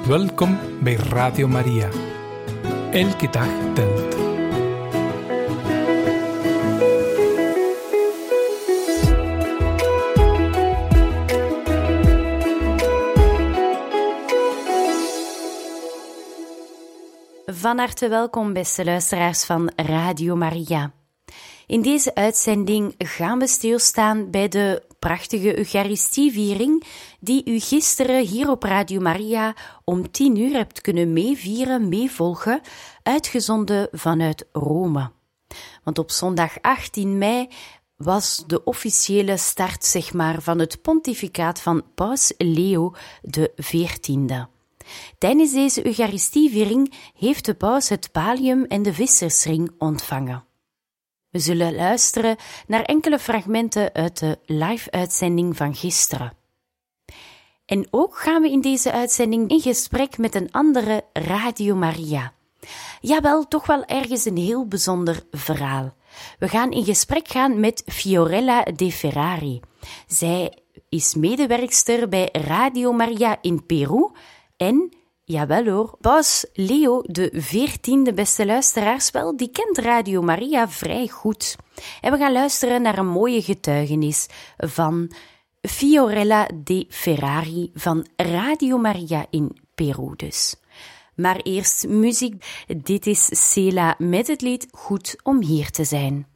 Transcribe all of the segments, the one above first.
Welkom bij Radio Maria. Elke dag telt. Van harte welkom, beste luisteraars van Radio Maria. In deze uitzending gaan we stilstaan bij de prachtige Eucharistieviering die u gisteren hier op Radio Maria om 10:00 hebt kunnen meevolgen, uitgezonden vanuit Rome. Want op zondag 18 mei was de officiële start, van het pontificaat van Paus Leo XIV. Tijdens deze Eucharistieviering heeft de paus het pallium en de vissersring ontvangen. We zullen luisteren naar enkele fragmenten uit de live-uitzending van gisteren. En ook gaan we in deze uitzending in gesprek met een andere Radio Maria. Jawel, toch wel ergens een heel bijzonder verhaal. We gaan in gesprek gaan met Fiorella De Ferrari. Zij is medewerkster bij Radio Maria in Peru en... jawel hoor, Paus Leo XIV, beste luisteraars, wel, die kent Radio Maria vrij goed. En we gaan luisteren naar een mooie getuigenis van Fiorella De Ferrari van Radio Maria in Peru dus. Maar eerst muziek. Dit is Sela met het lied Goed om hier te zijn.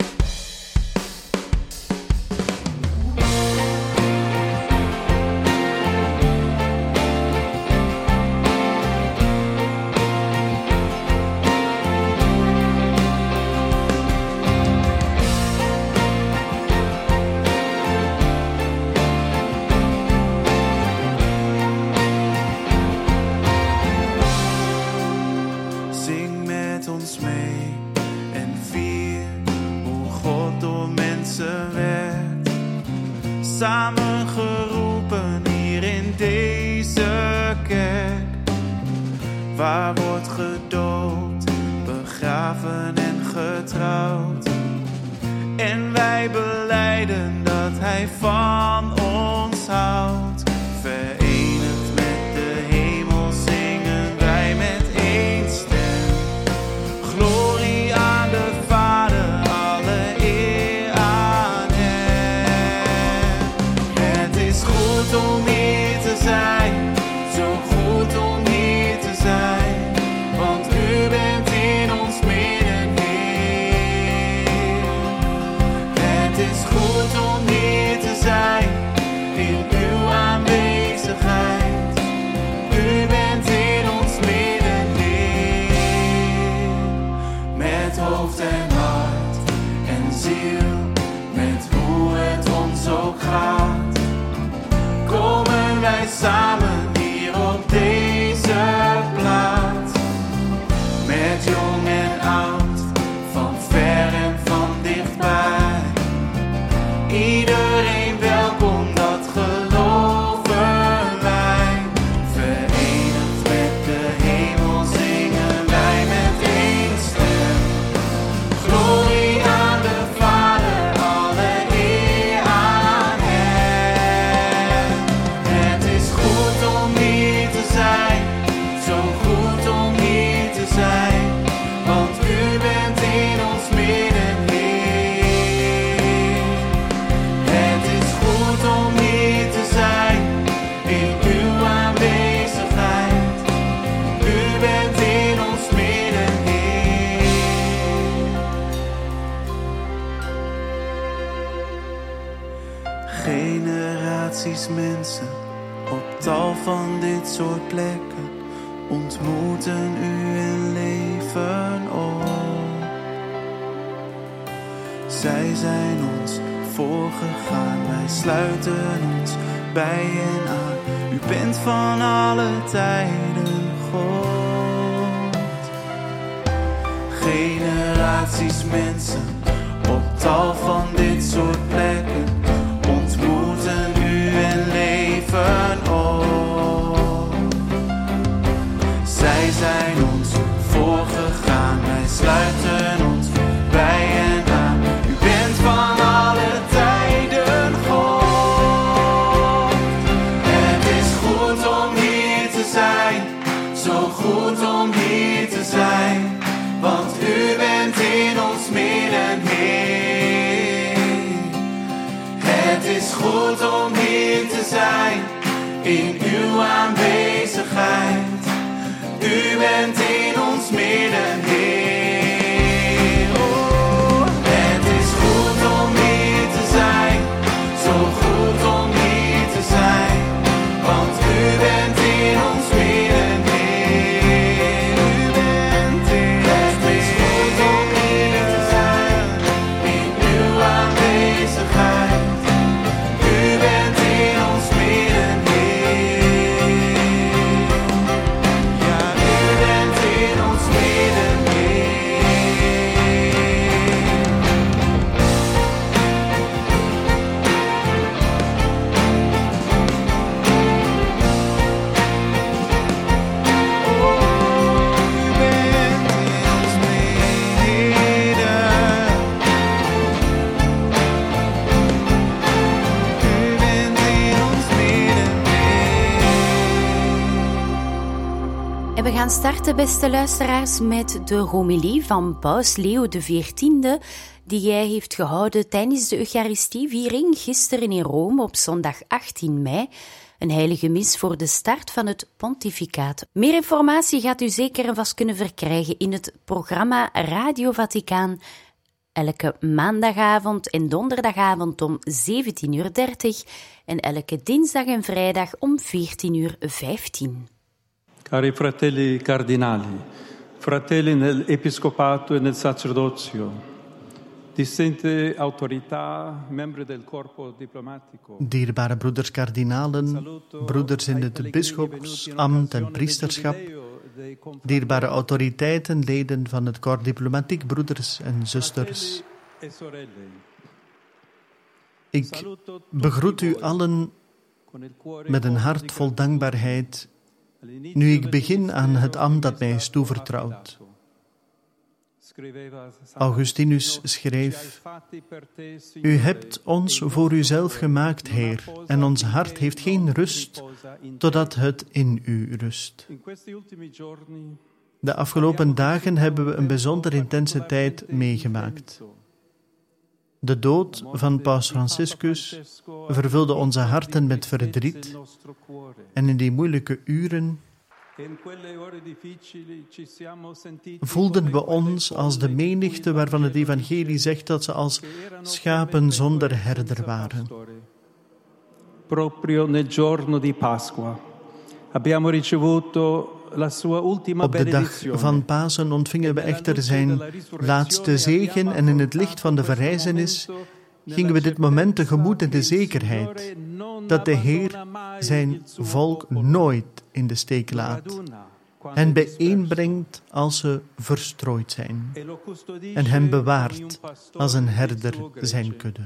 Samengeroepen hier in deze kerk, waar wordt gedoopt, begraven en getrouwd. En wij belijden dat Hij van ons houdt. Verenigd met de hemel zingen wij met één stem. Glorie aan de Vader, alle eer aan Hem. Het is goed om hier te zijn, zo goed om hier te zijn, want U bent in ons midden, Heer. Het is goed om hier te zijn, in Uw aanwezigheid. U bent in ons midden, Heer. Met hoofd en hart en ziel, met hoe het ons ook gaat, komen wij samen hier op deze plaats. Met jong en oud, van ver en van dichtbij. Iedereen welkom, dat geloven wij. Verenigd met de hemel zingen wij met één stem. Glorie aan de Vader, alle eer aan Hem. Het is goed om hier te zijn, zo goed om hier te zijn, want U bent in ons midden, Heer. Het is goed om hier te zijn, in Uw aanwezigheid. U bent in ons midden, Heer. Generaties mensen op tal van dit soort plekken ontmoeten U en leven op. Zij zijn ons voorgegaan, wij sluiten ons bij hen aan. U bent van alle tijden God. Generaties mensen op tal van dit soort plekken ontmoeten U en leven op. Zij zijn ons voorgegaan, wij sluiten ons bij hen aan. U bent van alle tijden God. Het is goed om hier te zijn. goed om hier te zijn, in uw aanwezigheid. U bent in ons midden, Heer. Oh, het is goed om hier te zijn, zo goed om hier te zijn, want u bent in ons midden, Heer. U bent in het is goed om hier te zijn, in uw aanwezigheid. U bent in ons midden, Heer. Ja, u bent in ons midden, Heer. En we gaan starten, beste luisteraars, met de homilie van Paus Leo XIV, die hij heeft gehouden tijdens de Eucharistieviering gisteren in Rome op zondag 18 mei. Een heilige mis voor de start van het pontificaat. Meer informatie gaat u zeker en vast kunnen verkrijgen in het programma Radio Vaticaan. Elke maandagavond en donderdagavond om 17:30 en elke dinsdag en vrijdag om 14:15. Cari fratelli cardinali, fratelli nell'episcopato e nel sacerdozio, distinte autorità, membri del corpo diplomatico. Dierbare broeders kardinalen, broeders in het bisschopsambt en priesterschap, dierbare autoriteiten, leden van het corps diplomatiek, broeders en zusters. Ik begroet u allen met een hart vol dankbaarheid, nu ik begin aan het ambt dat mij is toevertrouwd. Augustinus schreef: U hebt ons voor uzelf gemaakt, Heer, en ons hart heeft geen rust, totdat het in u rust. De afgelopen dagen hebben we een bijzonder intense tijd meegemaakt. De dood van Paus Franciscus vervulde onze harten met verdriet, en in die moeilijke uren voelden we ons als de menigte waarvan het evangelie zegt dat ze als schapen zonder herder waren. Proprio nel giorno di Pasqua abbiamo ricevuto la sua ultima benedizione. Op de dag van Pasen ontvingen we echter zijn laatste zegen en in het licht van de verrijzenis gingen we dit moment tegemoet in de zekerheid dat de Heer zijn volk nooit in de steek laat, hen bijeenbrengt als ze verstrooid zijn en hen bewaart als een herder zijn kudde.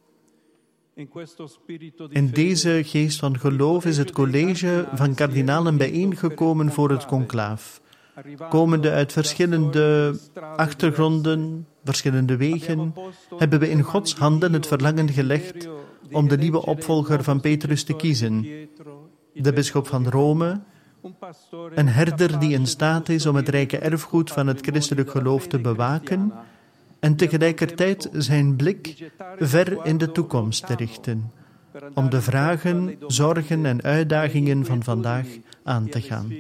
In deze geest van geloof is het college van kardinalen bijeengekomen voor het conclaaf. Komende uit verschillende achtergronden, verschillende wegen, hebben we in Gods handen het verlangen gelegd om de nieuwe opvolger van Petrus te kiezen, de bisschop van Rome, een herder die in staat is om het rijke erfgoed van het christelijk geloof te bewaken en tegelijkertijd zijn blik ver in de toekomst te richten, om de vragen, zorgen en uitdagingen van vandaag aan te gaan.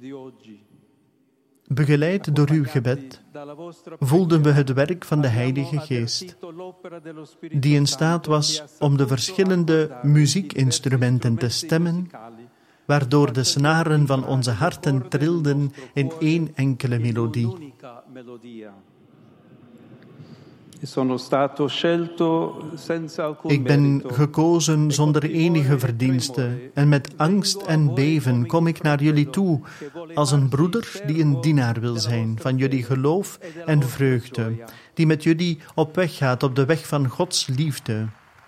Begeleid door uw gebed voelden we het werk van de Heilige Geest, die in staat was om de verschillende muziekinstrumenten te stemmen, waardoor de snaren van onze harten trilden in één enkele melodie. Ik ben gekozen zonder enige verdienste en met angst en beven kom ik naar jullie toe als een broeder die een dienaar wil zijn van jullie geloof en vreugde, die met jullie op weg gaat op de weg van Gods liefde.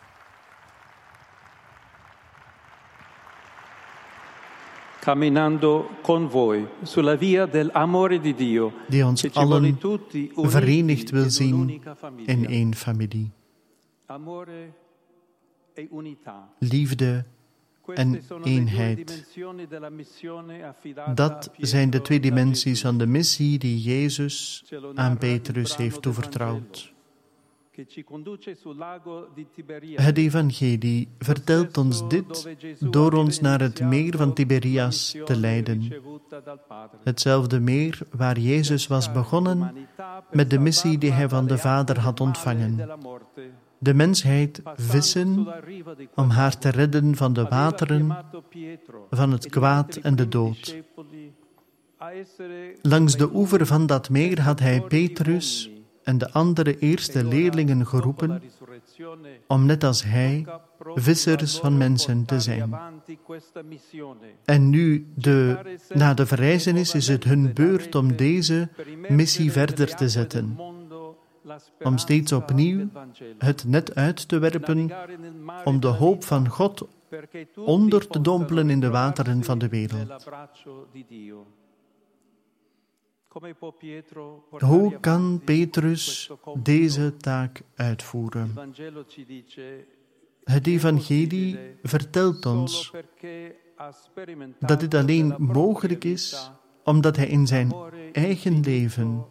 Camminando con voi sulla via del amore di Dio, die ons allen verenigd wil zien in één familie. Liefde en eenheid. Dat zijn de twee dimensies van de missie die Jezus aan Petrus heeft toevertrouwd. Het evangelie vertelt ons dit door ons naar het meer van Tiberias te leiden. Hetzelfde meer waar Jezus was begonnen met de missie die hij van de Vader had ontvangen. De mensheid vissen om haar te redden van de wateren, van het kwaad en de dood. Langs de oever van dat meer had hij Petrus en de andere eerste leerlingen geroepen om net als hij vissers van mensen te zijn. En nu, na de verrijzenis, is het hun beurt om deze missie verder te zetten. Om steeds opnieuw het net uit te werpen om de hoop van God onder te dompelen in de wateren van de wereld. Hoe kan Petrus deze taak uitvoeren? Het evangelie vertelt ons dat dit alleen mogelijk is omdat hij in zijn eigen leven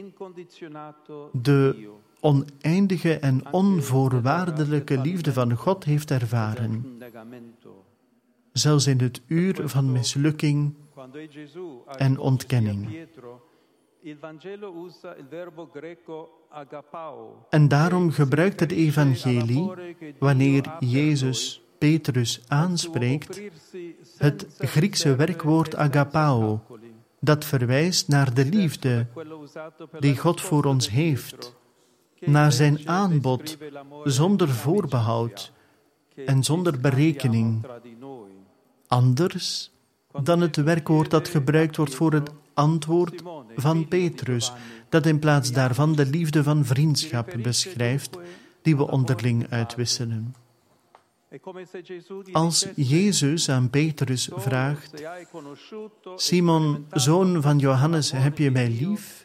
de oneindige en onvoorwaardelijke liefde van God heeft ervaren. Zelfs in het uur van mislukking en ontkenning. En daarom gebruikt het evangelie, wanneer Jezus Petrus aanspreekt, het Griekse werkwoord agapao, dat verwijst naar de liefde die God voor ons heeft, naar zijn aanbod zonder voorbehoud en zonder berekening. Anders dan het werkwoord dat gebruikt wordt voor het antwoord van Petrus, dat in plaats daarvan de liefde van vriendschap beschrijft, die we onderling uitwisselen. Als Jezus aan Petrus vraagt: Simon, zoon van Johannes, heb je mij lief?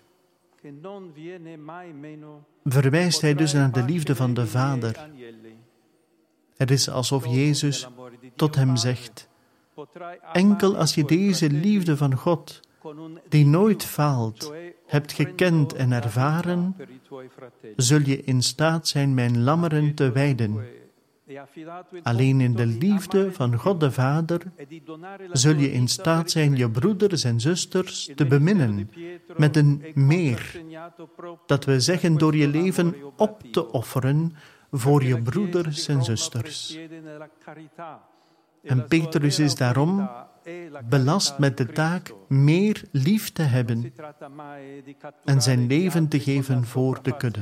Verwijst hij dus naar de liefde van de Vader. Het is alsof Jezus tot hem zegt: enkel als je deze liefde van God, die nooit faalt, hebt gekend en ervaren, zul je in staat zijn mijn lammeren te weiden. Alleen in de liefde van God de Vader zul je in staat zijn je broeders en zusters te beminnen met een meer, dat we zeggen door je leven op te offeren voor je broeders en zusters. En Petrus is daarom belast met de taak meer lief te hebben en zijn leven te geven voor de kudde.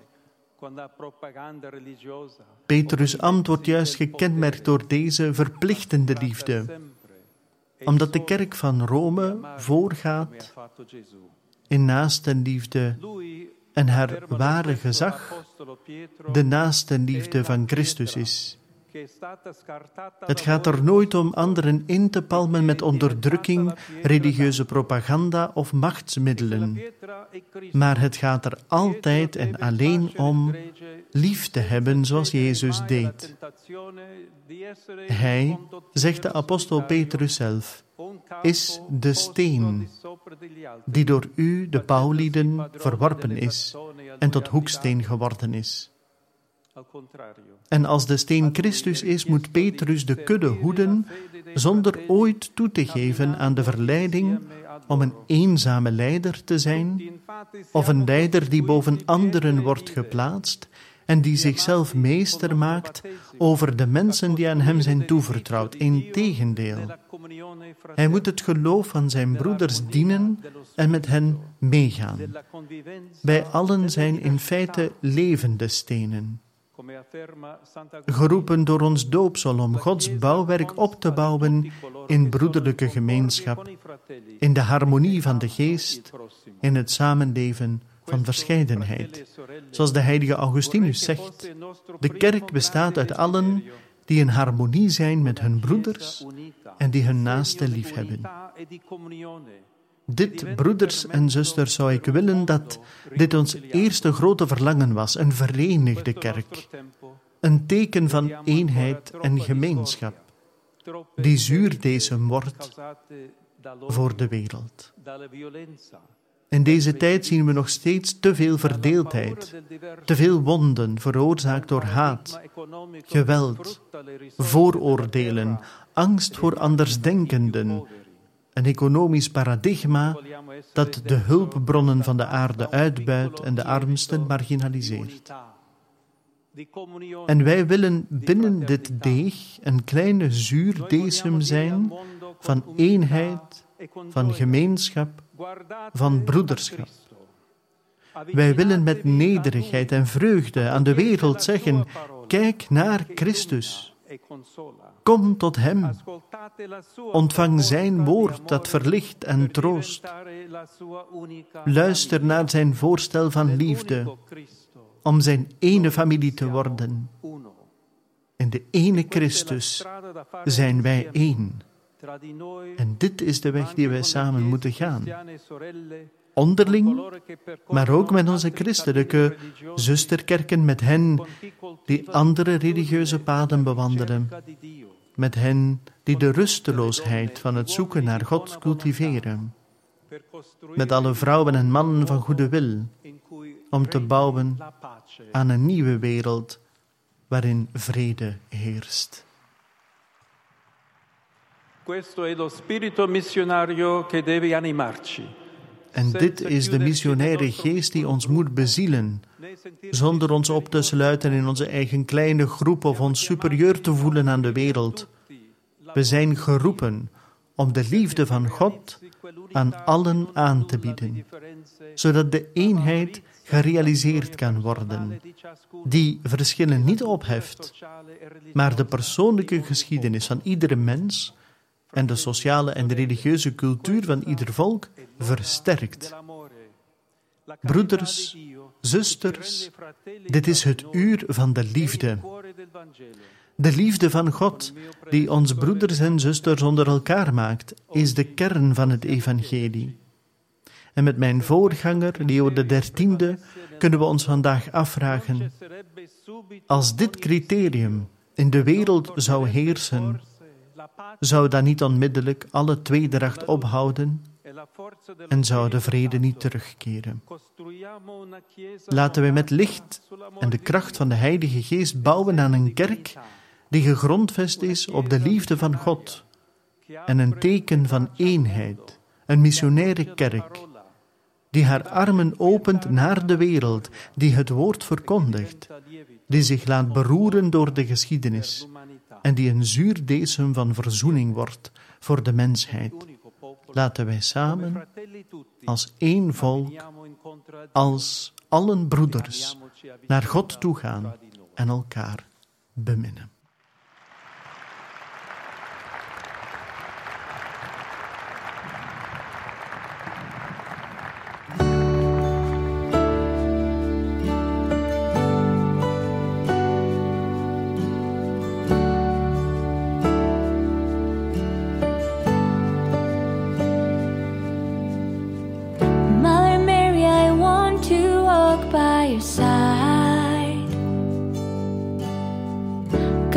Petrus' ambt wordt juist gekenmerkt door deze verplichtende liefde, omdat de kerk van Rome voorgaat in naastenliefde en haar ware gezag de naastenliefde van Christus is. Het gaat er nooit om anderen in te palmen met onderdrukking, religieuze propaganda of machtsmiddelen. Maar het gaat er altijd en alleen om lief te hebben zoals Jezus deed. Hij, zegt de apostel Petrus zelf, is de steen die door u, de bouwlieden, verworpen is en tot hoeksteen geworden is. En als de steen Christus is, moet Petrus de kudde hoeden, zonder ooit toe te geven aan de verleiding om een eenzame leider te zijn, of een leider die boven anderen wordt geplaatst en die zichzelf meester maakt over de mensen die aan hem zijn toevertrouwd. Integendeel, hij moet het geloof van zijn broeders dienen en met hen meegaan. Wij allen zijn in feite levende stenen, geroepen door ons doopsel om Gods bouwwerk op te bouwen in broederlijke gemeenschap, in de harmonie van de geest, in het samenleven van verscheidenheid. Zoals de heilige Augustinus zegt, de kerk bestaat uit allen die in harmonie zijn met hun broeders en die hun naaste lief hebben. Dit, broeders en zusters, zou ik willen dat dit ons eerste grote verlangen was, een verenigde kerk. Een teken van eenheid en gemeenschap, die zuurdesem wordt voor de wereld. In deze tijd zien we nog steeds te veel verdeeldheid, te veel wonden veroorzaakt door haat, geweld, vooroordelen, angst voor andersdenkenden, een economisch paradigma dat de hulpbronnen van de aarde uitbuit en de armsten marginaliseert. En wij willen binnen dit deeg een kleine zuurdesem zijn van eenheid, van gemeenschap, van broederschap. Wij willen met nederigheid en vreugde aan de wereld zeggen: kijk naar Christus. Kom tot Hem. Ontvang Zijn woord dat verlicht en troost. Luister naar Zijn voorstel van liefde, om Zijn ene familie te worden. In de ene Christus zijn wij één. En dit is de weg die wij samen moeten gaan. Onderling, maar ook met onze christelijke zusterkerken, met hen die andere religieuze paden bewandelen, met hen die de rusteloosheid van het zoeken naar God cultiveren, met alle vrouwen en mannen van goede wil, om te bouwen aan een nieuwe wereld waarin vrede heerst. Questo è lo spirito missionario che deve animarci. En dit is de missionaire geest die ons moet bezielen, zonder ons op te sluiten in onze eigen kleine groep of ons superieur te voelen aan de wereld. We zijn geroepen om de liefde van God aan allen aan te bieden, zodat de eenheid gerealiseerd kan worden, die verschillen niet opheft, maar de persoonlijke geschiedenis van iedere mens en de sociale en de religieuze cultuur van ieder volk versterkt. Broeders, zusters, dit is het uur van de liefde. De liefde van God, die ons broeders en zusters onder elkaar maakt, is de kern van het evangelie. En met mijn voorganger, Leo XIII, kunnen we ons vandaag afvragen: als dit criterium in de wereld zou heersen, zou dan niet onmiddellijk alle tweedracht ophouden en zou de vrede niet terugkeren? Laten wij met licht en de kracht van de Heilige Geest bouwen aan een kerk die gegrondvest is op de liefde van God en een teken van eenheid, een missionaire kerk die haar armen opent naar de wereld, die het woord verkondigt, die zich laat beroeren door de geschiedenis en die een zuurdesem van verzoening wordt voor de mensheid. Laten wij samen, als één volk, als allen broeders, naar God toe gaan en elkaar beminnen. By your side,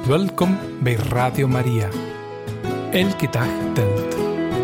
Welkom bij Radio Maria. Elke dag telt.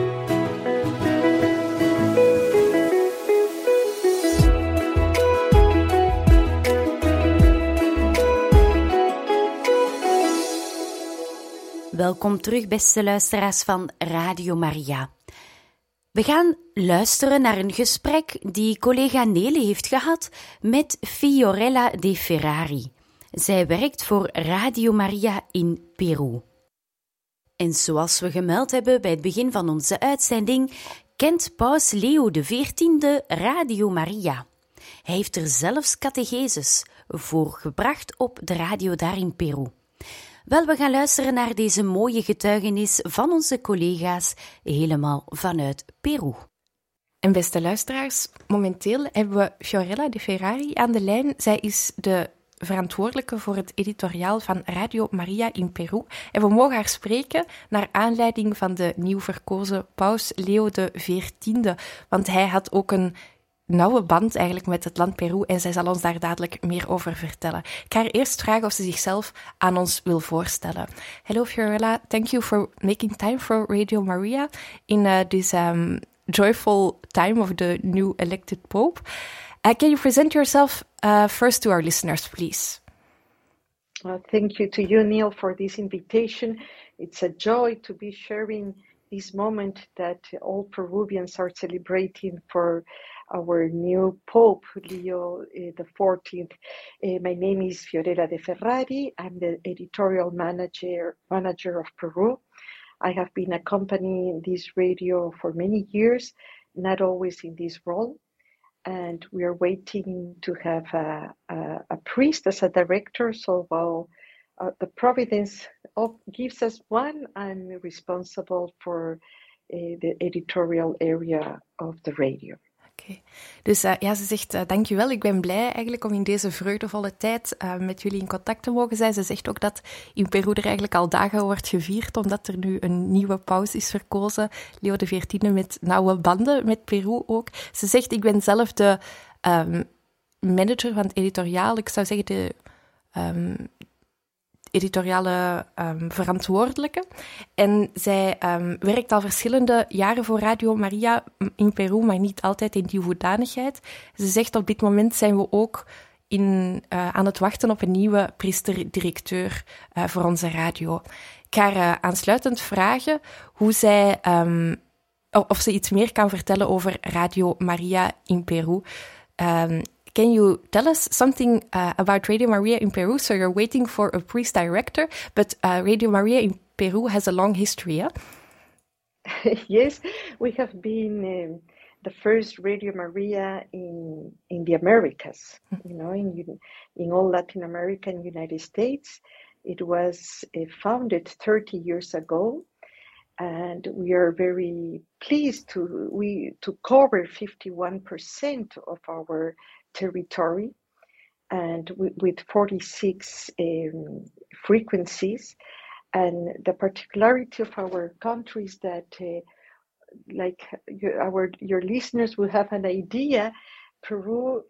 Welkom terug, beste luisteraars van Radio Maria. We gaan luisteren naar een gesprek die collega Nele heeft gehad met Fiorella De Ferrari. Zij werkt voor Radio Maria in Peru. En zoals we gemeld hebben bij het begin van onze uitzending, kent Paus Leo XIV Radio Maria. Hij heeft er zelfs catecheses voor gebracht op de radio daar in Peru. Wel, we gaan luisteren naar deze mooie getuigenis van onze collega's helemaal vanuit Peru. En beste luisteraars, momenteel hebben we Fiorella De Ferrari aan de lijn. Zij is de verantwoordelijke voor het editoriaal van Radio Maria in Peru. En we mogen haar spreken naar aanleiding van de nieuw verkozen paus Leo XIV. Want hij had ook een nauwe band eigenlijk met het land Peru en zij zal ons daar dadelijk meer over vertellen. Ik ga haar eerst vragen of ze zichzelf aan ons wil voorstellen. Hello Fiorella, thank you for making time for Radio Maria in this joyful time of the new elected Pope. Can you present yourself first to our listeners, please? Thank you to you, Neil, for this invitation. It's a joy to be sharing this moment that all Peruvians are celebrating for our new Pope, Leo XIV. My name is Fiorella De Ferrari. I'm the editorial manager of Peru. I have been accompanying this radio for many years, not always in this role. And we are waiting to have a priest as a director. So while the providence gives us one, I'm responsible for the editorial area of the radio. Okay. Dus ja, ze zegt dankjewel, ik ben blij eigenlijk om in deze vreugdevolle tijd met jullie in contact te mogen zijn. Ze zegt ook dat in Peru er eigenlijk al dagen wordt gevierd, omdat er nu een nieuwe paus is verkozen, Leo XIV, met nauwe banden met Peru ook. Ze zegt, ik ben zelf de manager van het editoriaal, ik zou zeggen de editoriale verantwoordelijke. En zij werkt al verschillende jaren voor Radio Maria in Peru, maar niet altijd in die hoedanigheid. Ze zegt, op dit moment zijn we ook aan het wachten op een nieuwe priester-directeur voor onze radio. Ik ga haar aansluitend vragen hoe zij, of ze iets meer kan vertellen over Radio Maria in Peru. Can you tell us something about Radio Maria in Peru? So you're waiting for a priest director, but Radio Maria in Peru has a long history, yeah? Yes, we have been the first Radio Maria in the Americas, you know, in all Latin America and United States. It was founded 30 years ago, and we are very pleased to cover 51% of our territory, and with 46 frequencies. And the particularity of our country is that, like your listeners will have an idea, Peru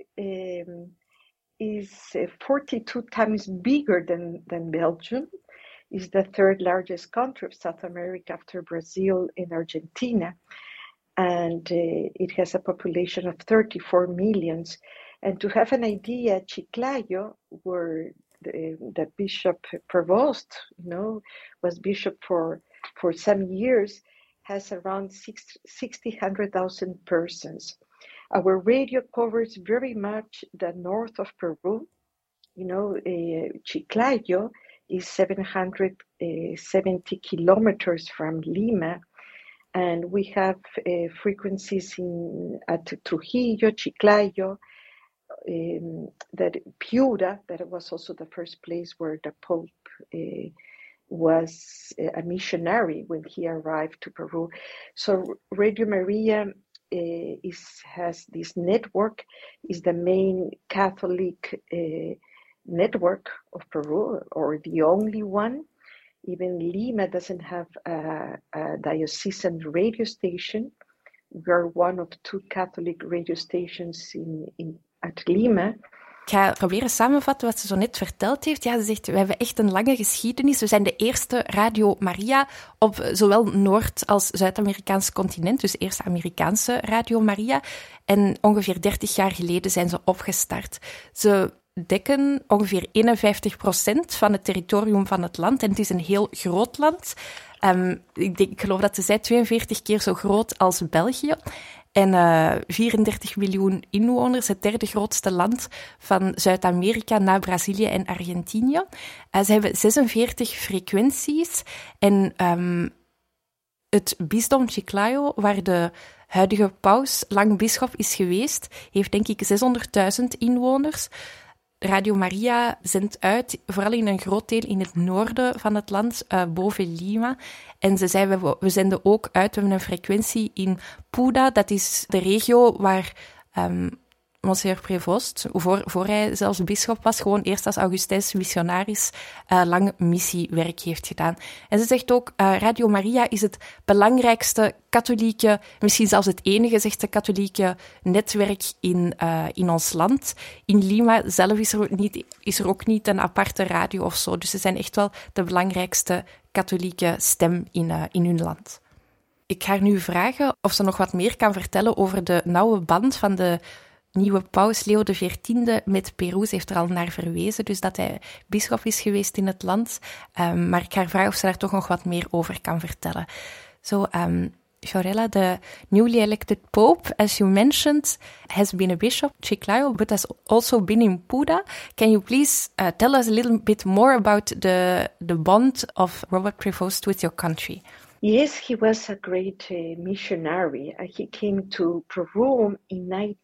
is 42 times bigger than Belgium. Is the third largest country of South America after Brazil and Argentina. And it has a population of 34 million. And to have an idea, Chiclayo, where the Bishop Provost, you know, was bishop for some years, has around 100,000 persons. Our radio covers very much the north of Peru. You know, Chiclayo is 770 kilometers from Lima. And we have frequencies at Trujillo, Chiclayo, that Piura, that was also the first place where the Pope was a missionary when he arrived to Peru. So Radio Maria has this network, is the main Catholic network of Peru, or the only one. Even Lima doesn't have a diocesan radio station. We are one of two Catholic radio stations at Lima. Ik ga proberen samenvatten wat ze zo net verteld heeft. Ja, ze zegt, we hebben echt een lange geschiedenis. We zijn de eerste Radio Maria op zowel Noord- als Zuid-Amerikaans continent. Dus eerste Amerikaanse Radio Maria. En ongeveer 30 jaar geleden zijn ze opgestart. Ze dekken ongeveer 51% van het territorium van het land. En het is een heel groot land. Ik geloof dat ze zei 42 keer zo groot als België. En 34 miljoen inwoners, het derde grootste land van Zuid-Amerika na Brazilië en Argentinië. Ze hebben 46 frequenties. En het bisdom Chiclayo, waar de huidige paus lang bisschop is geweest, heeft denk ik 600.000 inwoners. Radio Maria zendt uit, vooral in een groot deel in het noorden van het land, boven Lima. En ze zei, we zenden ook uit, we hebben een frequentie in Puda, dat is de regio waar Monsieur Prévost, voor hij zelfs bisschop was, gewoon eerst als Augustijnse missionaris lang missiewerk heeft gedaan. En ze zegt ook, Radio Maria is het belangrijkste katholieke, misschien zelfs het enige, zegt de katholieke netwerk in ons land. In Lima zelf is er ook niet een aparte radio of zo. Dus ze zijn echt wel de belangrijkste katholieke stem in hun land. Ik ga haar nu vragen of ze nog wat meer kan vertellen over de nauwe band van de nieuwe paus Leo XIV met Peru. Ze heeft er al naar verwezen, dus dat hij bisschop is geweest in het land. Maar ik ga haar vragen of ze daar toch nog wat meer over kan vertellen. Fiorella, the newly elected Pope, as you mentioned, has been a bishop, Chiclayo, but has also been in Puda. Can you please tell us a little bit more about the bond of Robert Prevost with your country? Yes, he was a great missionary. He came to Peru in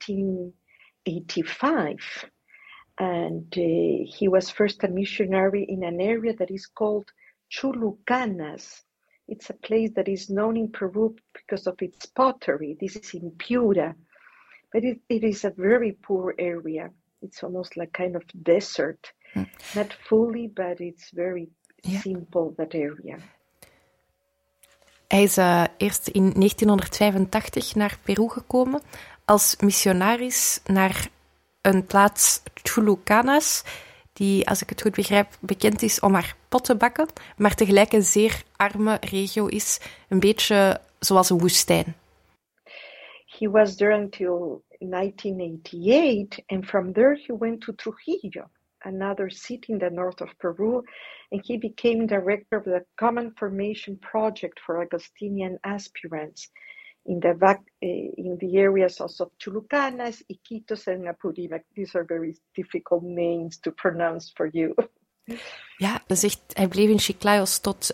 1985, and he was first a missionary in an area that is called Chulucanas. It's a place that is known in Peru because of its pottery. This is in Piura, but it is a very poor area. It's almost like kind of desert. Not fully, but it's very simple, that area. Hij is eerst in 1985 naar Peru gekomen als missionaris naar een plaats Chulucanas, die, als ik het goed begrijp, bekend is om haar pot te bakken, maar tegelijk een zeer arme regio is, een beetje zoals een woestijn. He was there until 1988, and from there he went to Trujillo, another city in the north of Peru, and he became director of the Common Formation Project for Augustinian aspirants in the areas also of Chulucanas, Iquitos, and Apurímac. These are very difficult names to pronounce for you. Ja, dus echt, hij bleef in Chiclayos tot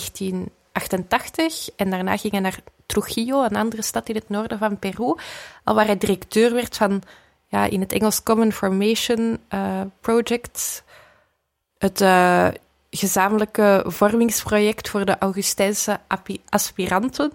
1988 en daarna ging hij naar Trujillo, een andere stad in het noorden van Peru, al waar hij directeur werd van, in het Engels Common Formation Project, het gezamenlijke vormingsproject voor de Augustijnse aspiranten.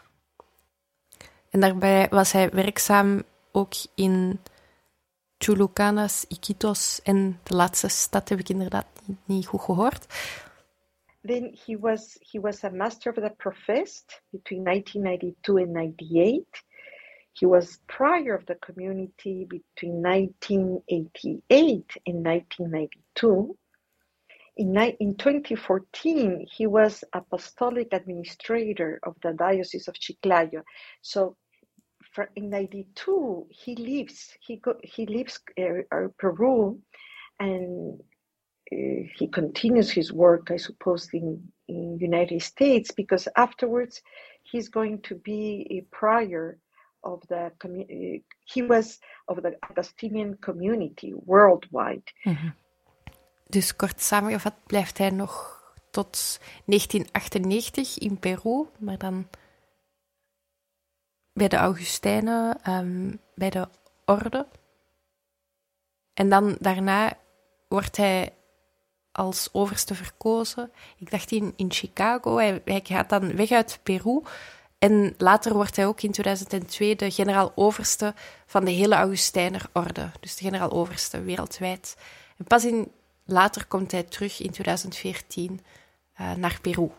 En daarbij was hij werkzaam ook in Chulucanas, Iquitos en de laatste stad heb ik inderdaad niet goed gehoord. Then he was a master of the professed between 1992 and 98. He was prior of the community between 1988 and 1992. In 2014, he was apostolic administrator of the Diocese of Chiclayo. So in 92, he leaves Peru, and he continues his work, I suppose, in United States, because afterwards he's going to be a prior of the he was of the Augustinian community worldwide. Mm-hmm. Dus kort samengevat blijft hij nog tot 1998 in Peru, maar dan bij de Augustijnen, bij de orde. En dan daarna wordt hij als overste verkozen. Ik dacht in Chicago. Hij gaat dan weg uit Peru. En later wordt hij ook in 2002 de generaal-overste van de hele Augustijnerorde. Dus de generaal-overste wereldwijd. En pas later komt hij terug in 2014 naar Peru.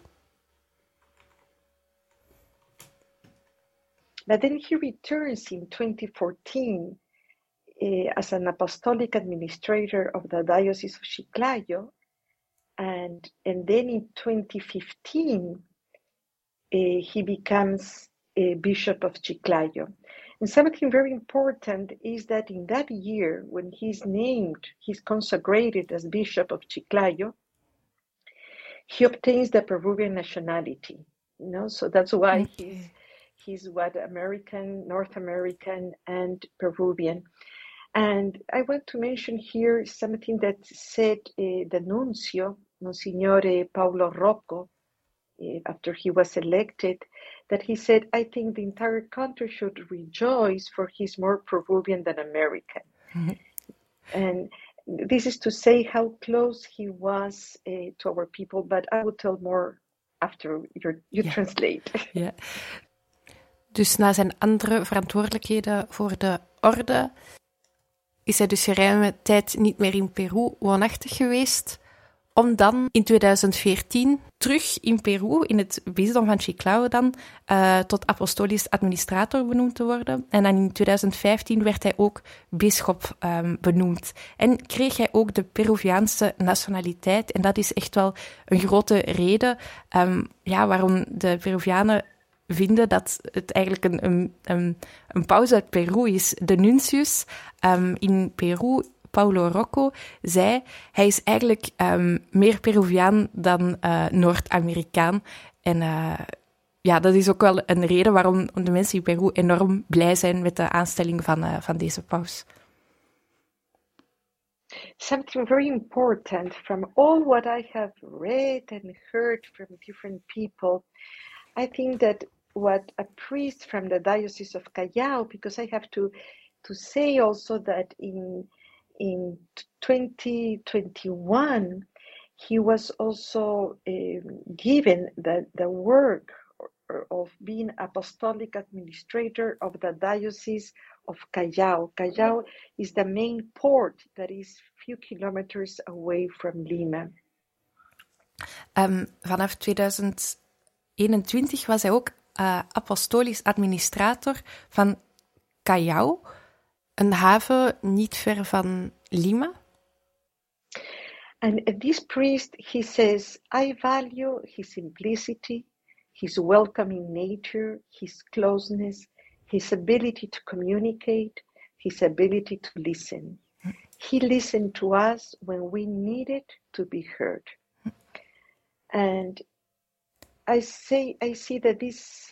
But then he returns in 2014 as an apostolic administrator of the Diocese of Chiclayo, and then in 2015 he becomes a Bishop of Chiclayo. And something very important is that in that year, when he's consecrated as Bishop of Chiclayo, he obtains the Peruvian nationality. So that's why he's North American, and Peruvian. And I want to mention here something that said the nuncio, Monsignore Paulo Rocco, after he was elected, that he said, I think the entire country should rejoice, for he's more Peruvian than American. Mm-hmm. And this is to say how close he was to our people, but I will tell more after you translate. Ja. Dus na zijn andere verantwoordelijkheden voor de orde is hij dus geruime tijd niet meer in Peru woonachtig geweest, om dan in 2014 terug in Peru, in het bisdom van Chiclayo dan, tot apostolisch administrator benoemd te worden. En dan in 2015 werd hij ook bisschop benoemd. En kreeg hij ook de Peruviaanse nationaliteit. En dat is echt wel een grote reden waarom de Peruvianen vinden dat het eigenlijk een paus uit Peru is. De nuncius in Peru, Paulo Rocco, zei, hij is eigenlijk meer Peruviaan dan Noord-Amerikaan. En dat is ook wel een reden waarom de mensen in Peru enorm blij zijn met de aanstelling van deze paus. Something very important from all what I have read and heard from different people, I think that what a priest from the Diocese of Callao, because I have to say also that in 2021, he was also given the work of being apostolic administrator of the Diocese of Callao. Callao is the main port that is few kilometers away from Lima. Vanaf 2021 was hij ook apostolisch administrator van Callao, een haven niet ver van Lima. And this priest, he says, I value his simplicity, his welcoming nature, his closeness, his ability to communicate, his ability to listen. He listened to us when we needed to be heard. And I see that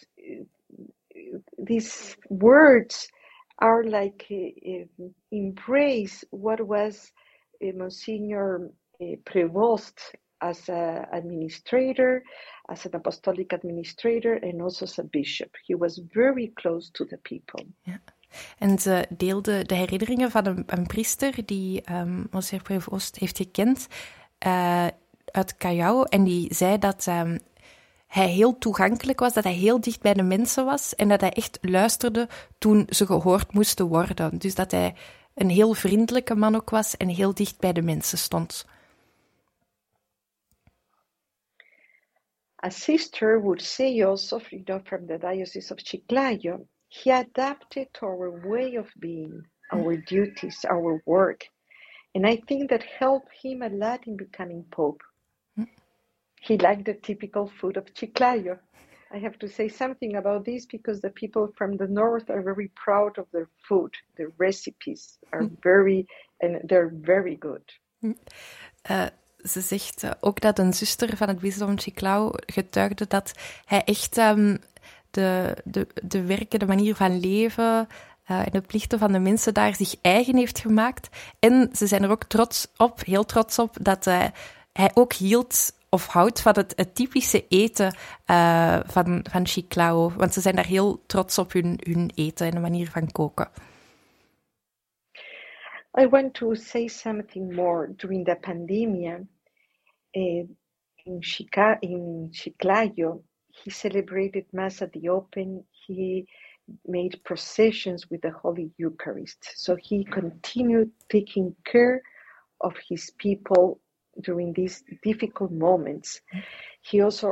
these words are like embrace what was Monsignor Prevost as an administrator, as an apostolic administrator, and also as a bishop. He was very close to the people. Ja. En ze deelde de herinneringen van een priester die Monsignor Prevost heeft gekend uit Callao. En die zei dat hij heel toegankelijk was, dat hij heel dicht bij de mensen was en dat hij echt luisterde toen ze gehoord moesten worden. Dus dat hij een heel vriendelijke man ook was en heel dicht bij de mensen stond. A sister would say also, from the Diocese of Chiclayo, he adapted to our way of being, our duties, our work. And I think that helped him a lot in becoming Pope. He liked the typical food of Chiclayo. I have to say something about this because the people from the north are very proud of their food. Their recipes are they're very good. Ze zegt ook dat een zuster van het bisdom Chiclayo getuigde dat hij echt de werken, de manier van leven en de plichten van de mensen daar zich eigen heeft gemaakt. En ze zijn er ook heel trots op, dat hij ook houdt van het typische eten van Chiclayo. Want ze zijn daar heel trots op hun eten en de manier van koken. I want to say something more. During the pandemic, in Chiclayo, he celebrated Mass at the open. He made processions with the Holy Eucharist. So he continued taking care of his people during these difficult moments. He also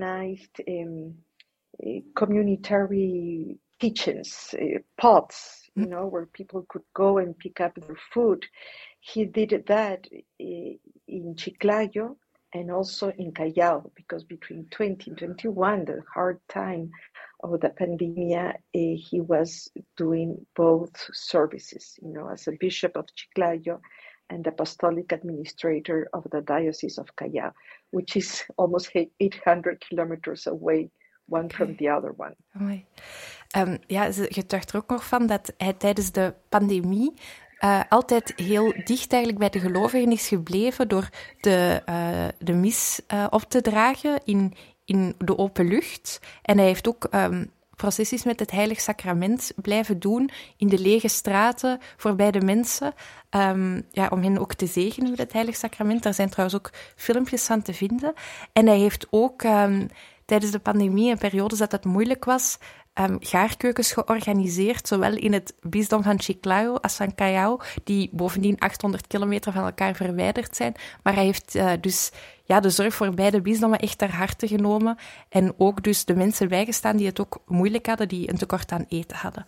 organized communitary kitchens, pots you know, where people could go and pick up their food. He did that in Chiclayo and also in Callao, because between 20 and 21, the hard time of the pandemic, he was doing both services, you know, as a bishop of Chiclayo and apostolic administrator of the Diocese of Callao, which is almost 800 kilometers away, one from the other one. Mooi. Ja, ze getuigt er ook nog van dat hij tijdens de pandemie altijd heel dicht eigenlijk bij de gelovigen is gebleven door de mis op te dragen in de open lucht. En hij heeft ook processies met het Heilig Sacrament blijven doen in de lege straten voorbij de mensen, om hen ook te zegenen met het Heilig Sacrament. Daar zijn trouwens ook filmpjes van te vinden. En hij heeft ook tijdens de pandemie, in periodes dat het moeilijk was, gaarkeukens georganiseerd, zowel in het bisdom van Chiclayo als van Callao, die bovendien 800 kilometer van elkaar verwijderd zijn. Maar hij heeft dus de zorg voor beide bisdommen echt ter harte genomen en ook dus de mensen bijgestaan die het ook moeilijk hadden, die een tekort aan eten hadden.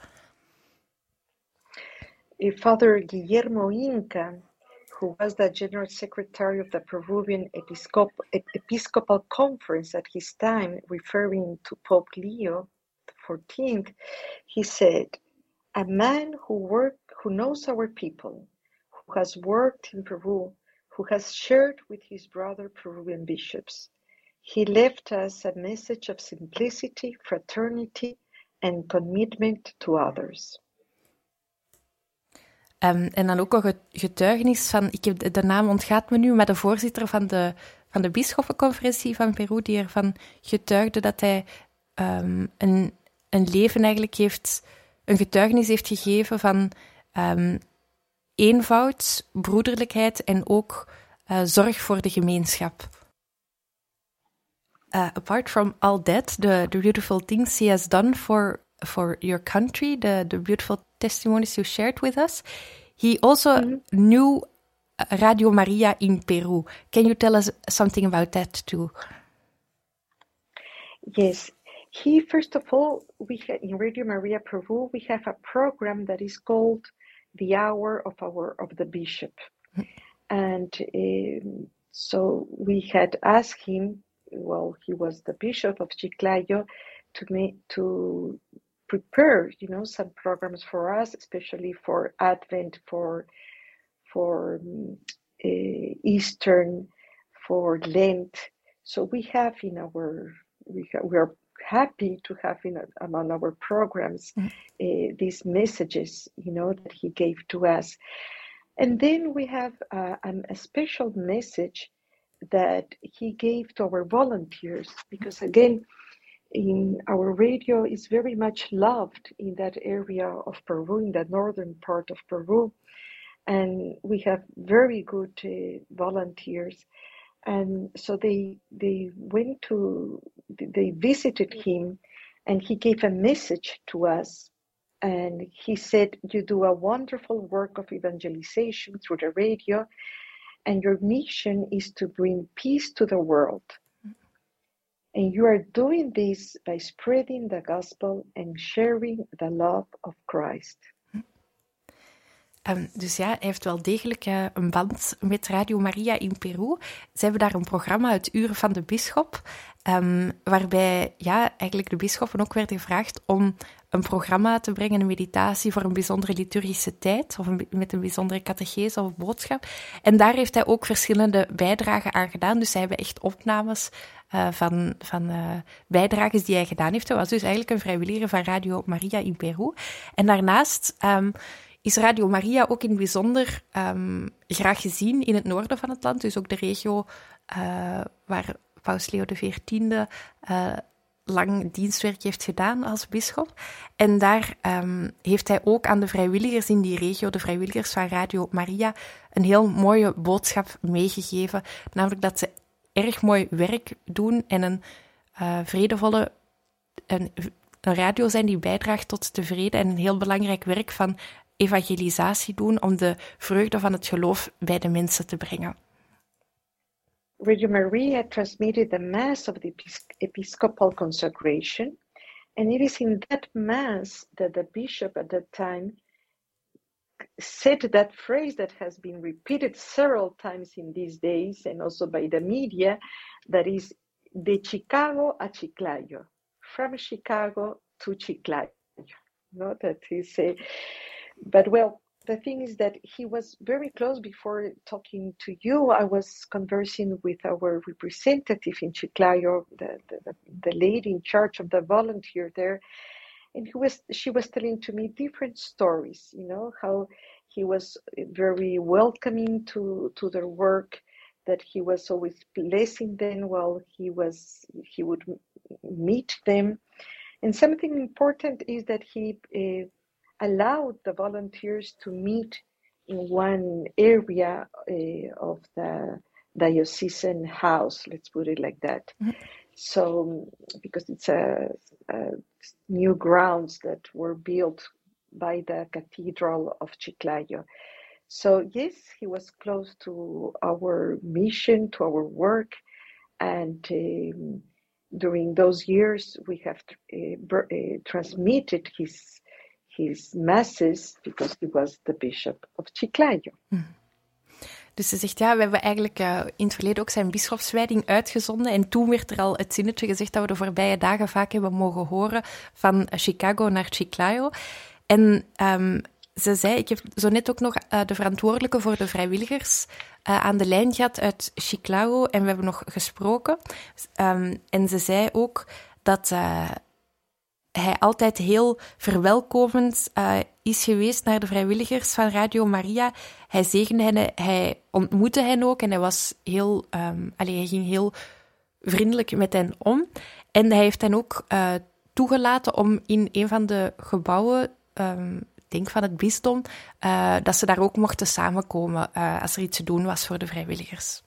Father Guillermo Inca, who was the General Secretary of the Peruvian Episcopal Conference at his time, referring to Pope Leo XIV, he said, "A man who knows our people, who has worked in Peru, who has shared with his brother Peruvian bishops. He left us a message of simplicity, fraternity, and commitment to others." En dan ook een getuigenis van, de naam ontgaat me nu, maar de voorzitter van de bisschoppenconferentie van Peru, die ervan getuigde dat hij een leven eigenlijk een getuigenis heeft gegeven van eenvoud, broederlijkheid en ook zorg voor de gemeenschap. Apart from all that, the beautiful things he has done for your country, the beautiful testimonies you shared with us, he also knew Radio Maria in Peru. Can you tell us something about that too? Yes. First of all, in Radio Maria Peru, we have a program that is called The Hour of the Bishop. And so we had asked him, well, he was the Bishop of Chiclayo, to prepare, some programs for us, especially for Advent, for Eastern, for Lent. So we have we are happy to have among our programs these messages, that he gave to us. And then we have a special message that he gave to our volunteers, because again, in our radio is very much loved in that area of Peru, in the northern part of Peru. And we have very good volunteers. And so they visited him, and he gave a message to us. And he said, "You do a wonderful work of evangelization through the radio, and your mission is to bring peace to the world. And you are doing this by spreading the gospel and sharing the love of Christ." Dus ja, hij heeft wel degelijk een band met Radio Maria in Peru. Ze hebben daar een programma, het Uur van de Bisschop, waarbij eigenlijk de bisschoppen ook werden gevraagd om een programma te brengen, een meditatie voor een bijzondere liturgische tijd, of met een bijzondere catechese of boodschap. En daar heeft hij ook verschillende bijdragen aan gedaan. Dus zij hebben echt opnames van bijdrages die hij gedaan heeft. Hij was dus eigenlijk een vrijwilliger van Radio Maria in Peru. En daarnaast is Radio Maria ook in het bijzonder graag gezien in het noorden van het land. Dus ook de regio waar Paus Leo XIV lang dienstwerk heeft gedaan als bisschop. En daar heeft hij ook aan de vrijwilligers in die regio, de vrijwilligers van Radio Maria, een heel mooie boodschap meegegeven. Namelijk dat ze erg mooi werk doen en een vredevolle een radio zijn die bijdraagt tot de vrede en een heel belangrijk werk van evangelisatie doen om de vreugde van het geloof bij de mensen te brengen. Radio Maria transmitted the Mass of the Episcopal Consecration, and it is in that Mass that the bishop at that time said that phrase that has been repeated several times in these days and also by the media, that is de Chicago a Chiclayo, from Chicago to Chiclayo. No, that is but well, the thing is that he was very close. Before talking to you, I was conversing with our representative in Chiclayo, the lady in charge of the volunteer there, and she was telling to me different stories, how he was very welcoming to their work, that he was always blessing them while he would meet them. And something important is that he allowed the volunteers to meet in one area of the diocesan house, let's put it like that. Mm-hmm. So, because it's a new grounds that were built by the Cathedral of Chiclayo. So yes, he was close to our mission, to our work, and during those years we have transmitted his masses because he was the bishop of Chiclayo. Mm. Dus ze zegt, ja, we hebben eigenlijk in het verleden ook zijn bisschopswijding uitgezonden. En toen werd er al het zinnetje gezegd dat we de voorbije dagen vaak hebben mogen horen van Chicago naar Chiclayo. En ze zei, ik heb zo net ook nog de verantwoordelijke voor de vrijwilligers aan de lijn gehad uit Chiclayo. En we hebben nog gesproken. En ze zei ook dat hij altijd heel verwelkomend is geweest naar de vrijwilligers van Radio Maria. Hij zegende hen, hij ontmoette hen ook en hij was hij ging heel vriendelijk met hen om. En hij heeft hen ook toegelaten om in een van de gebouwen, ik denk van het bisdom, dat ze daar ook mochten samenkomen als er iets te doen was voor de vrijwilligers.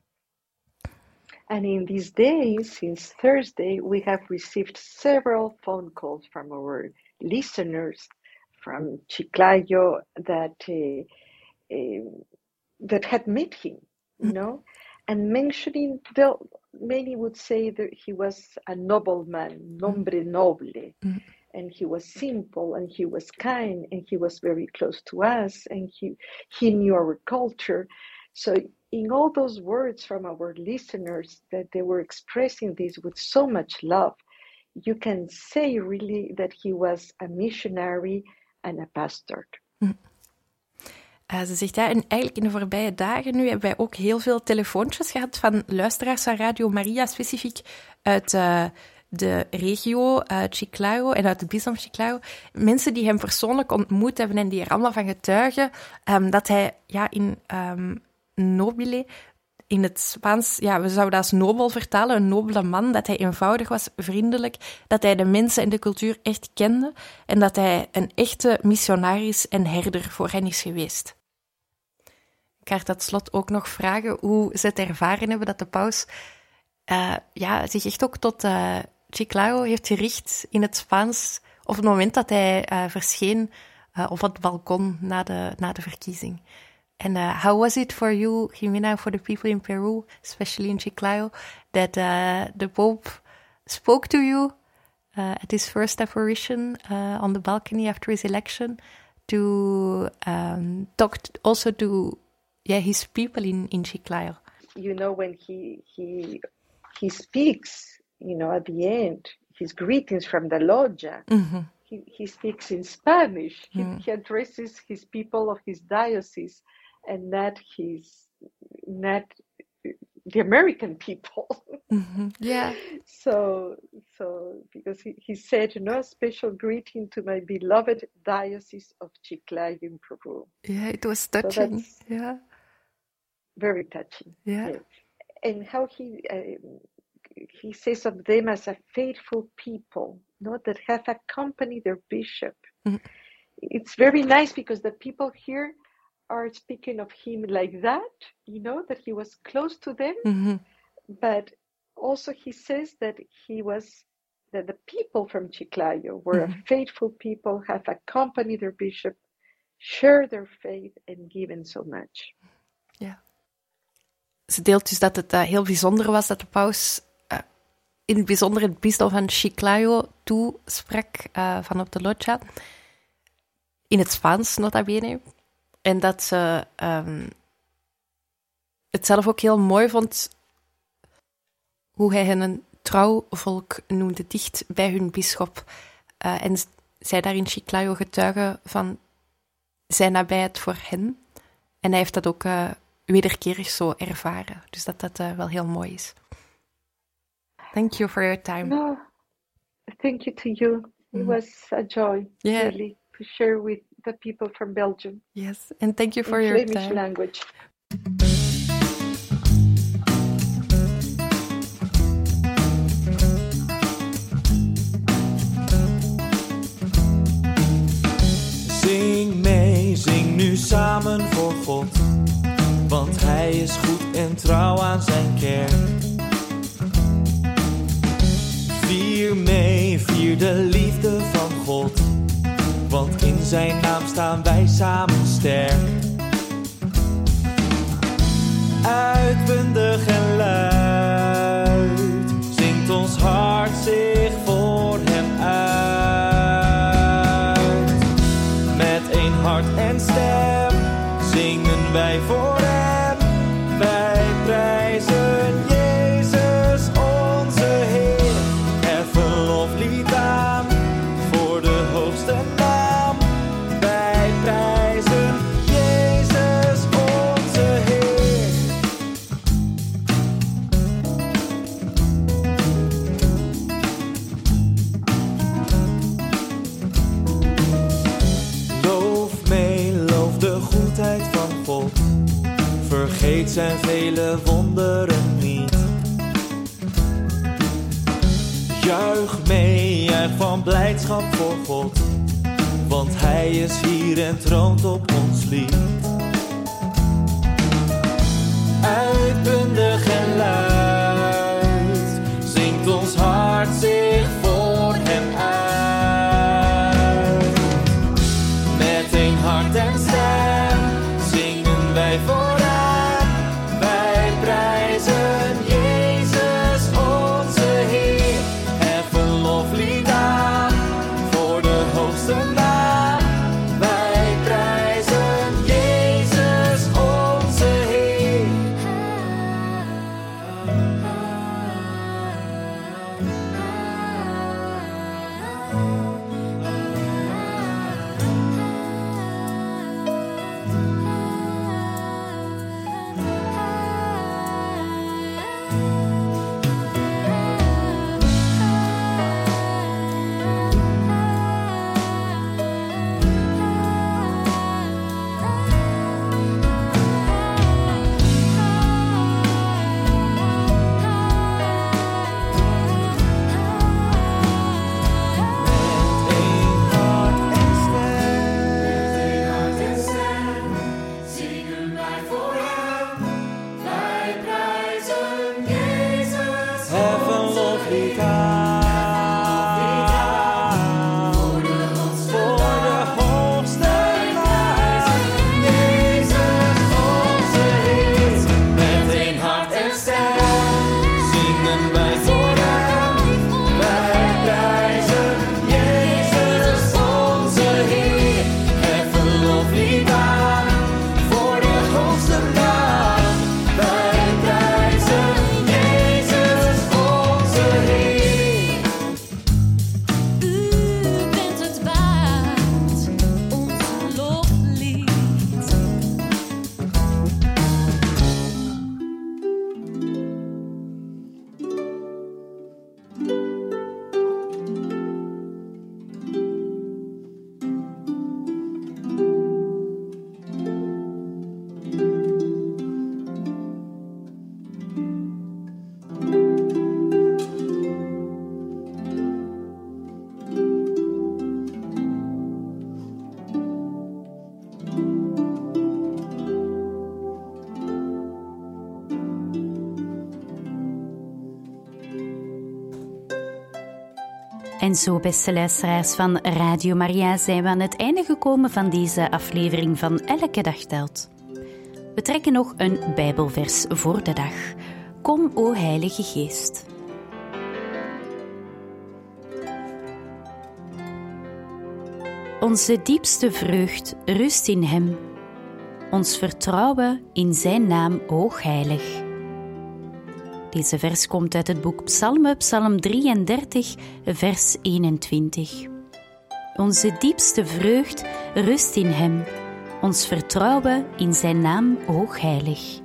And in these days, since Thursday, we have received several phone calls from our listeners from Chiclayo that had met him, and mentioning, many would say that he was a nobleman, nombre noble, and he was simple, and he was kind, and he was very close to us, and he knew our culture. So in all those words from our listeners that they were expressing this with so much love, you can say really that he was a missionary and a pastor. Ze zegt, ja, en eigenlijk in de voorbije dagen nu hebben wij ook heel veel telefoontjes gehad van luisteraars van Radio Maria, specifiek uit de regio Chiclayo en uit het bisdom Chiclayo. Mensen die hem persoonlijk ontmoet hebben en die er allemaal van getuigen dat hij in nobile, in het Spaans, we zouden dat als nobel vertalen, een nobele man, dat hij eenvoudig was, vriendelijk, dat hij de mensen en de cultuur echt kende en dat hij een echte missionaris en herder voor hen is geweest. Ik ga tot slot ook nog vragen hoe ze het ervaren hebben dat de paus zich echt ook tot Chiclayo heeft gericht in het Spaans op het moment dat hij verscheen op het balkon na de verkiezing. And how was it for you, Jimena, for the people in Peru, especially in Chiclayo, that the Pope spoke to you at his first apparition on the balcony after his election to talk also to his people in Chiclayo? When he speaks, at the end, his greetings from the loggia, mm-hmm. he speaks in Spanish. Mm-hmm. He addresses his people of his diocese, and not the American people. Mm-hmm. Yeah. So because he said, a special greeting to my beloved diocese of Chiclayo in Peru. Yeah, it was touching. So very touching. Yeah. Yes. And how he says of them as a faithful people, that have accompanied their bishop. Mm-hmm. It's very nice because the people here are speaking of him like that, that he was close to them. Mm-hmm. But also he says that that the people from Chiclayo were mm-hmm. a faithful people, have accompanied their bishop, shared their faith and given so much. Ja. Ze deelt dus dat het heel bijzonder was dat de paus in het bijzonder het bisdom van Chiclayo toesprak van op de loggia. In het Spaans, nota bene. En dat ze het zelf ook heel mooi vond hoe hij hen een trouw volk noemde, dicht bij hun bisschop. En zij daar in Chiclayo getuigen van zijn nabijheid voor hen. En hij heeft dat ook wederkerig zo ervaren. Dus dat wel heel mooi is. Thank you for your time. No, thank you to you. It was a joy, really, to share with the people from Belgium. Yes, and thank you for your Flemish time. language. Zing mee, zing nu samen voor God, want Hij is goed en trouw aan zijn kerk. Vier mee, vier de liefde van God, want in zijn naam staan wij samen sterk. Uitbundig en luid, zingt ons hart zich voor hem uit. Met één hart en stem, zingen wij voor hem. Wij prijzen Jezus onze Heer. Heffen loflied aan voor de hoogste naam. Wij prijzen Jezus onze Heer. Loof mee, loof de goedheid van God. Vergeet zijn vele wonderen niet. Juich mee, juich van blijdschap voor God, want Hij is hier en troont op ons lied. Uitbundig en luid, zingt ons hart zich voor hem uit. Met één hart en stem, zingen wij voor hem. Wij prijzen Jezus onze Heer. Heffen loflied aan voor de hoogste naam. Wij prijzen Jezus onze Heer. Heffen loflied aan voor de hoogste naam. Jezus onze Heer. Met één hart en stem zingen wij voor hem. Wij prijzen Jezus onze Heer. Heffen loflied aan voor de hoogste naam. Wij prijzen Jezus onze Heer. U bent het waard, ons loflied. En zo, beste luisteraars van Radio Maria, zijn we aan het einde gekomen van deze aflevering van Elke Dag Telt. We trekken nog een Bijbelvers voor de dag. Kom, o Heilige Geest. Onze diepste vreugd rust in Hem. ons vertrouwen in zijn naam hoogheilig. Deze vers komt uit het boek Psalmen, Psalm 33, vers 21. Onze diepste vreugd rust in hem, ons vertrouwen in zijn naam hoogheilig.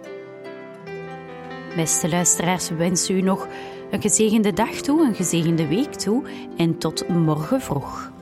Beste luisteraars, we wensen u nog een gezegende dag toe, een gezegende week toe en tot morgen vroeg.